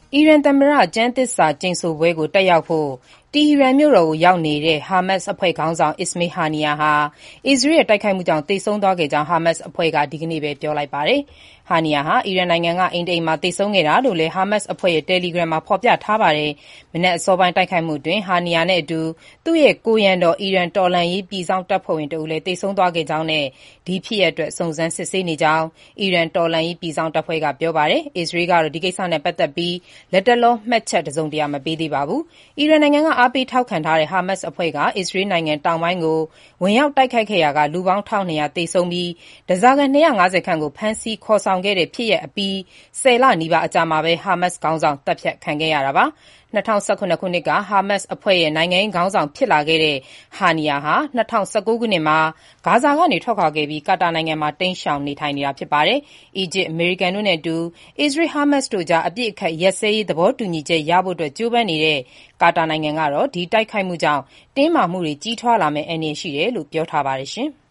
အီရန်သမ္မတကျမ်းသစ္စာကျိန်ဆိုပွဲကိုတက်ရောက်ဖို့ တီဟီရန်မြို့တော်ကိုရောက်နေတဲ့ ဟာမတ်စ်အဖွဲ့ခေါင်းဆောင် Ismail Haniyeh ဟာ အစ္စရေးရဲ့တိုက်ခိုက်မှုကြောင့်သေဆုံးသွားခဲ့ကြောင်း ဟာမတ်စ်အဖွဲ့က ဒီကနေ့ပဲ ပြောလိုက်ပါတယ်။ Haniyeh ဟာ အီရန်နိုင်ငံက အိမ်တအိမ်မှာ သေဆုံးခဲ့တာလို့လည်း ဟာမတ်စ်အဖွဲ့ရဲ့ တယ်လီဂရမ်မှာ ဖော်ပြထားပါတယ်။ မနက်အစောပိုင်းတိုက်ခိုက်မှုအတွင်း Haniyeh နဲ့အတူ သူ့ရဲ့ကိုရံတော် အီရန်တော်လှန်ရေးပြည်စောင့်တပ်ဖွဲ့ဝင်တဦးလည်း သေဆုံးသွားခဲ့ကြောင်းနဲ့ ဒီဖြစ်ရပ်အတွက် စုံစမ်းစစ်ဆေးနေကြောင်း အီရန်တော်လှန်ရေးပြည်စောင့်တပ်ဖွဲ့က ပြောပါတယ်။ အစ္စရေးကတော့ ဒီကိစ္စနဲ့ပတ်သက်ပြီး လတ်တလော မှတ်ချက်တစုံတရာ မပေးသေးပါဘူး။ အီရန်နိုင်ငံက အားပေးထောက်ခံထားတဲ့ ဟာမတ်စ်အဖွဲ့က အစ္စရေးနိုင်ငံတောင်ပိုင်းကို ဝင်ရောက်တိုက်ခိုက်ခဲ့ရာက လူပေါင်း ၁,၂၀၀ သေဆုံးပြီး ဓားစာခံ ၂၅၀ ခန့်ကို ဖမ်းဆီးခေါ်ဆောင်ခဲ့တဲ့ ဖြစ်ရပ်အပြီး ၁၀ လနီးပါးအကြာမှာပဲ ဟာမတ်စ်ခေါင်းဆောင် သတ်ဖြတ်ခံခဲ့ရတာပါ။ ၂၀၁၇ ခုနှစ်က ဟာမတ်စ်အဖွဲ့ရဲ့ နိုင်ငံရေးခေါင်းဆောင်ဖြစ်လာခဲ့တဲ့ Haniyeh ဟာ ၂၀၁၉ ခုနှစ်မှာ ဂါဇာကနေ ထွက်ခွာခဲ့ပြီး ကာတာနိုင်ငံမှာ တိမ်းရှောင်နေထိုင်နေတာဖြစ်ပါတယ်။ အီဂျစ်၊ အမေရိကန်တို့နဲ့အတူ အစ္စရေး-ဟာမတ်စ်တို့ကြား အပစ်အခတ်ရပ်စဲရေး သဘောတူညီချက်ရဖို့ ကြိုးပမ်းနေတဲ့ ကာတာနိုင်ငံကတော့ ဒီတိုက်ခိုက်မှုကြောင့် တင်းမာမှုတွေ ကြီးထွားလာမယ့် အန္တရာယ်ရှိတယ်လို့ ပြောထားပါတယ်။